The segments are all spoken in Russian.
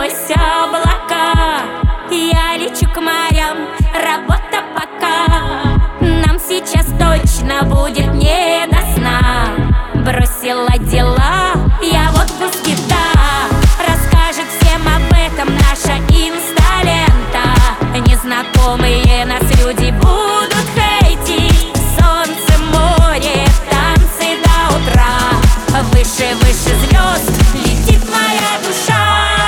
сквозь облака. Я лечу к морям, работа пока. Нам сейчас точно будет не до сна. Бросила дела, я в отпуске, да. Расскажет всем об этом наша инсталента. Незнакомые нас люди будут хейтить. Солнце, море, танцы до утра. Выше, выше звезд летит моя душа.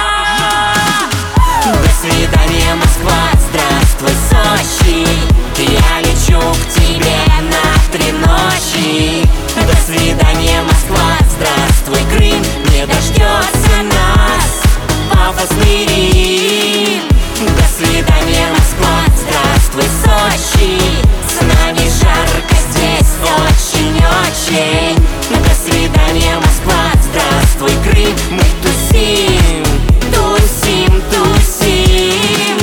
До свидания, Москва, здравствуй, Сочи. Я лечу к тебе на 3 ночи. До свидания, Москва, здравствуй, Крым. Не дождется нас пафосный Рим. До свидания, Москва, здравствуй, Сочи. С нами жарко здесь очень-очень. До свидания, Москва, здравствуй, Крым. Мы тусим, тусим, тусим.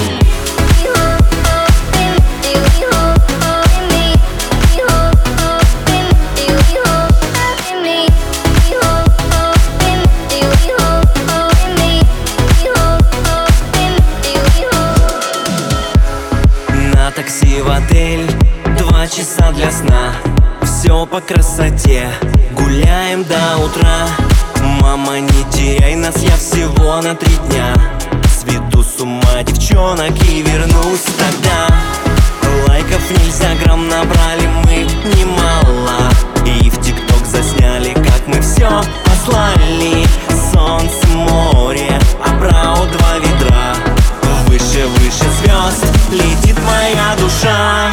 На такси в отель, 2 часа для сна. Все по красоте, гуляем до утра. Мама, не теряй нас, я всего на 3 дня. Сведу с ума девчонок и вернусь тогда. Лайков в Инстаграм набрали мы немало. И в ТикТок засняли, как мы все послали. Солнце, море, абрау 2 ведра. Выше, выше звезд летит моя душа.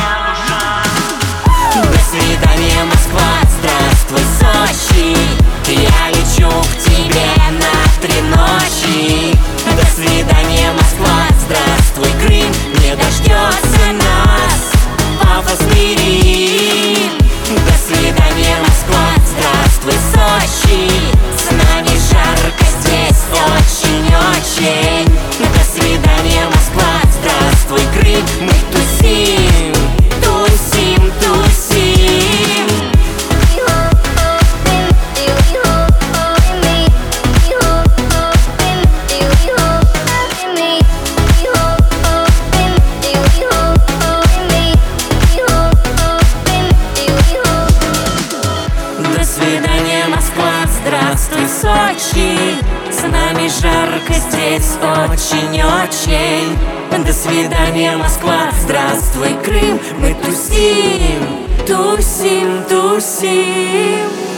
До свидания, Москва, здравствуй, Сочи. Я лечу к тебе на 3 ночи. До свидания, Москва, здравствуй, Крым. Не дождется нас пафосный Рим. До свидания, Москва, здравствуй, Сочи. С нами жарко здесь очень-очень. До свидания, Москва, здравствуй, Крым. Мы тусим, тусим, тусим. До свидания, Москва, здравствуй, Сочи. С нами жарко здесь очень-очень. До свидания, Москва, здравствуй, Крым. Мы тусим, тусим, тусим.